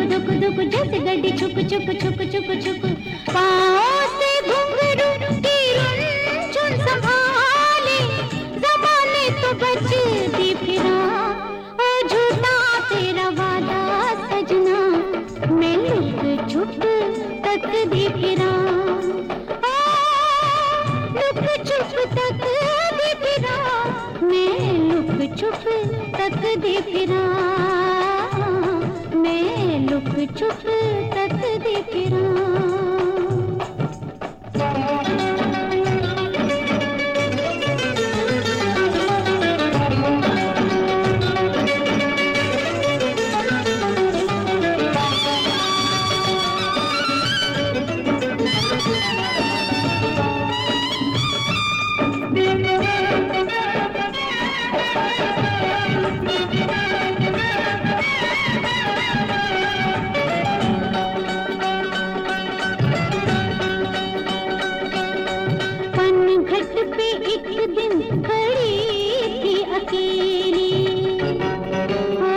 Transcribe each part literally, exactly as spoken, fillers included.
दुक दुक जैसे गड्डी छुक छुक छुक छुक छुक पाँव से घुंघरू की रुनझुन संभाले ज़माने तो बजती फिरा ओ झूठा तेरा वादा सजना मैं लुक छुप तकती फिरा लुक छुप तकती फिरा मैं लुक छुप तकती फिरा मैं लुक छुप तकती फिरा पे एक दिन खड़ी थी अकेली ओ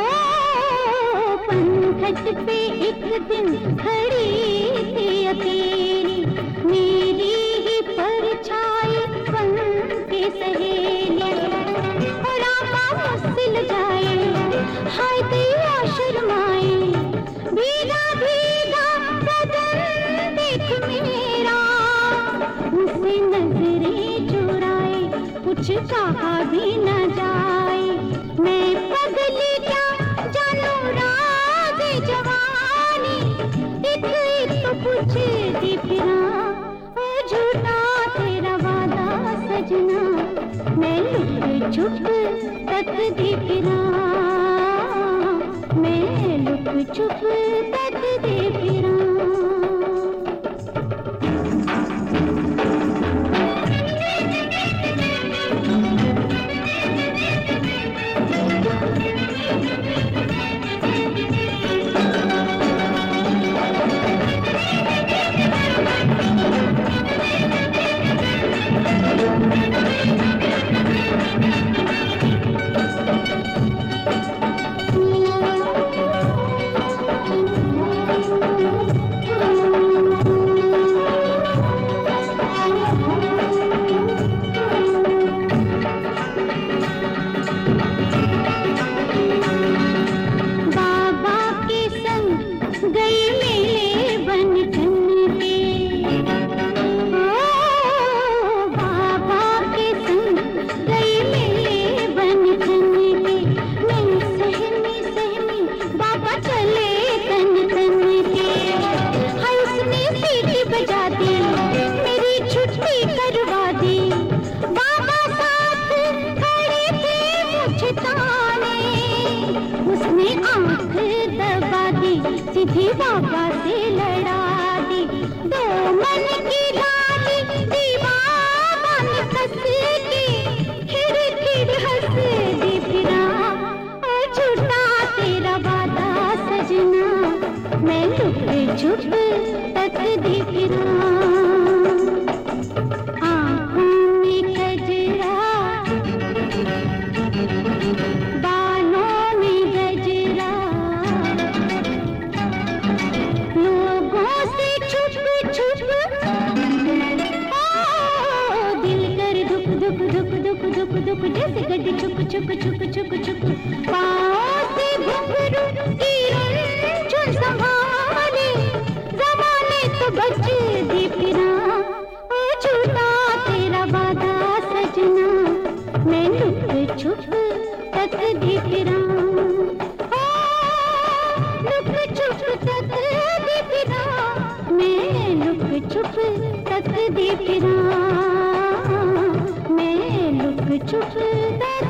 पनघट पे एक दिन खड़ी थी अकेली मेरी ही परछाई बन के सहेली और आका मुझसे जाए हाय दैया शर्माए भीगा भीगा बदन देख मेरा मुझसे नजरें कुछ कहा भी न जाए मैं पगली क्या जानू राज जवानी एक एक तो पूछती फिरा ओ झूठा तेरा वादा सजना मैं लुक छुप तकती फिरा मैं लुक छुप तकती फिरा सीधी बाबा से लड़ा दी दो मन की लाली दीवाना ने कस के खिड़ खिड़ हंस दी फिरा ओ झूठा तेरा वादा सजना मैं लुक छुप तकती फिरा आँखों में कजरा दुक जैसे गड्डी छुक छुक छुक छुक छुक पाँव से घुंघरू की रुनझुन संभाले ज़माने तो बजती फिरा ओ झूठा तेरा वादा सजना मैं लुक छुप तकती फिरा लुक छुप तकती फिरा मैं लुक छुप तकती फिरा मैं लुक छुप